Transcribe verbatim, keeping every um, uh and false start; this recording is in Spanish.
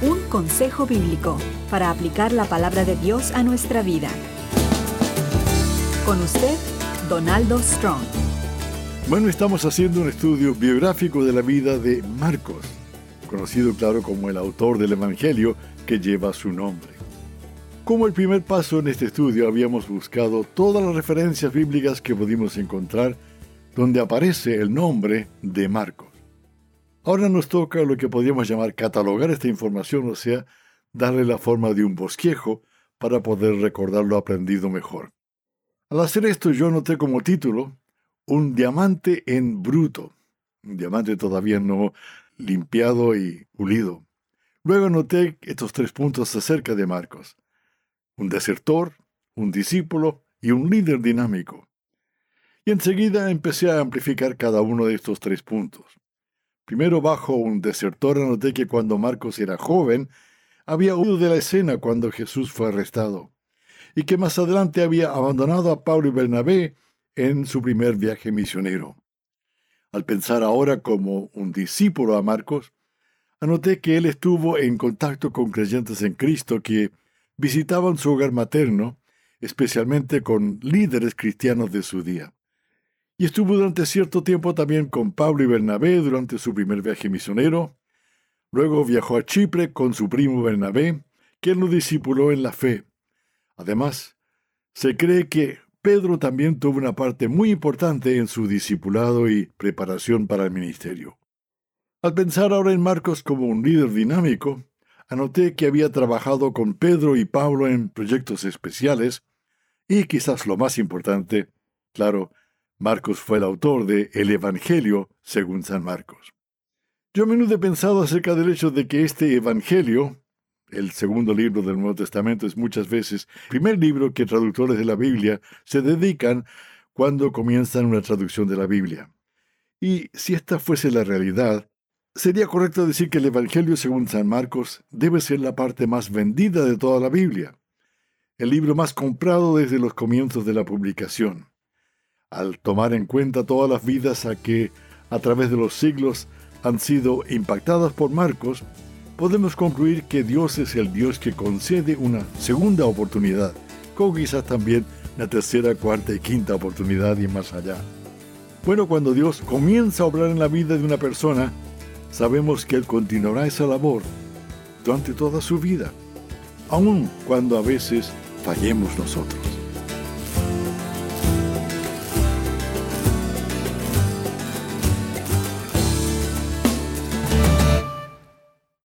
Un consejo bíblico para aplicar la palabra de Dios a nuestra vida. Con usted, Donaldo Strong. Bueno, estamos haciendo un estudio biográfico de la vida de Marcos, conocido, claro, como el autor del Evangelio que lleva su nombre. Como el primer paso en este estudio, habíamos buscado todas las referencias bíblicas que pudimos encontrar donde aparece el nombre de Marcos. Ahora nos toca lo que podríamos llamar catalogar esta información, o sea, darle la forma de un bosquejo para poder recordar lo aprendido mejor. Al hacer esto, yo anoté como título un diamante en bruto, un diamante todavía no limpiado y pulido. Luego anoté estos tres puntos acerca de Marcos: un desertor, un discípulo y un líder dinámico. Y enseguida empecé a amplificar cada uno de estos tres puntos. Primero, bajo un desertor, anoté que cuando Marcos era joven, había huido de la escena cuando Jesús fue arrestado, y que más adelante había abandonado a Pablo y Bernabé en su primer viaje misionero. Al pensar ahora como un discípulo a Marcos, anoté que él estuvo en contacto con creyentes en Cristo que visitaban su hogar materno, especialmente con líderes cristianos de su día. Y estuvo durante cierto tiempo también con Pablo y Bernabé durante su primer viaje misionero. Luego viajó a Chipre con su primo Bernabé, quien lo discipuló en la fe. Además, se cree que Pedro también tuvo una parte muy importante en su discipulado y preparación para el ministerio. Al pensar ahora en Marcos como un líder dinámico, anoté que había trabajado con Pedro y Pablo en proyectos especiales y, quizás lo más importante, claro, Marcos fue el autor de El Evangelio según San Marcos. Yo a menudo he pensado acerca del hecho de que este Evangelio, el segundo libro del Nuevo Testamento, es muchas veces el primer libro que traductores de la Biblia se dedican cuando comienzan una traducción de la Biblia. Y si esta fuese la realidad, sería correcto decir que el Evangelio según San Marcos debe ser la parte más vendida de toda la Biblia, el libro más comprado desde los comienzos de la publicación. Al tomar en cuenta todas las vidas a que, a través de los siglos, han sido impactadas por Marcos, podemos concluir que Dios es el Dios que concede una segunda oportunidad, como quizás también una tercera, cuarta y quinta oportunidad y más allá. Bueno, cuando Dios comienza a obrar en la vida de una persona, sabemos que Él continuará esa labor durante toda su vida, aun cuando a veces fallemos nosotros.